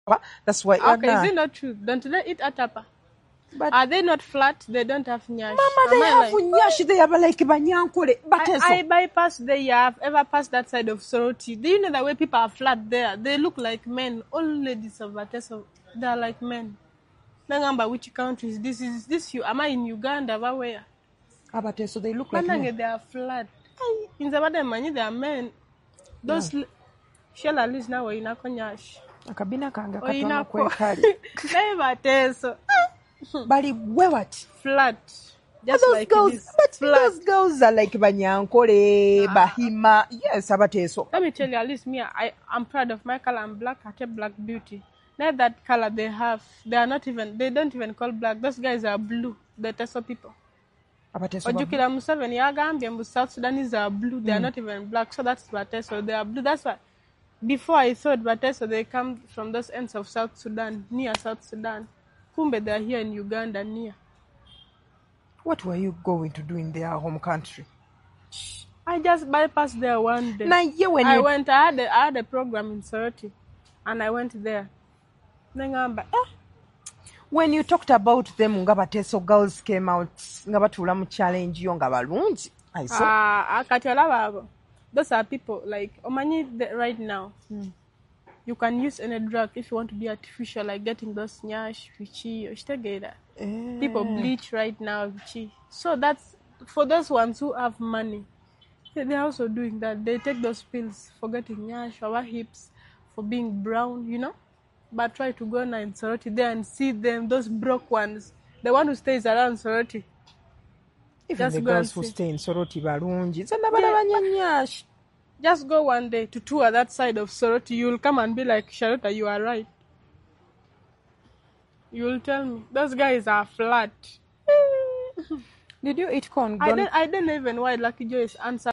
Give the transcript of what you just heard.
That's why. Okay, is it not true? Don't they eat atapa? But are they not flat? They don't have nyash. Mama, they have nyash. They have like banyankole. But I bypass there. You have ever passed that side of Soroti? Do you know that way people are flat there? They look like men. All ladies of Bateso, they are like men. Remember which countries? This is this you? Am I in Uganda? Where? Abateso, they look like men. They are flat. In the money, they are men. Those shall at least now in a konyash. Akabina kanga katona kwekali. Never Bateso. Bali what? Flat. Just those like girls, this. But flat. Those girls are like Banyankole, Bahima. Yes, Abateso. Let me tell you, at least me, I'm proud of my color. I'm black. I kept black beauty. Not that color they have. They don't even call black. Those guys are blue. The Teso people. Abateso. Ojukila Museveni, Yagambia, South Sudanese are blue. They are not even black. So that's Bateso. They are blue. That's why. Before I thought Bateso, they come from those ends of South Sudan, near South Sudan. Kumbe, they are here in Uganda, near. What were you going to do in their home country? I just bypassed there one day. I had a program in Soroti, and I went there. When you talked about them, Ngabateso girls came out, Ngabatulamu challenge you, Ngabalunji. I saw. Those are people like Omani right now. You can use any drug if you want to be artificial, like getting those nyash, vichi, or shtegeda. People bleach right now, vichi. So that's for those ones who have money. They're also doing that. They take those pills for getting nyash, our hips, for being brown, you know. But try to go now in Soroti there and see them, those broke ones, the one who stays around Soroti. Even just the girls who stay in Soroti, Barunji, just go one day to tour that side of Soroti. You'll come and be like, Charlotte, you are right. You'll tell me. Those guys are flat. Did you eat corn? I don't even know why Lucky Joyce answered.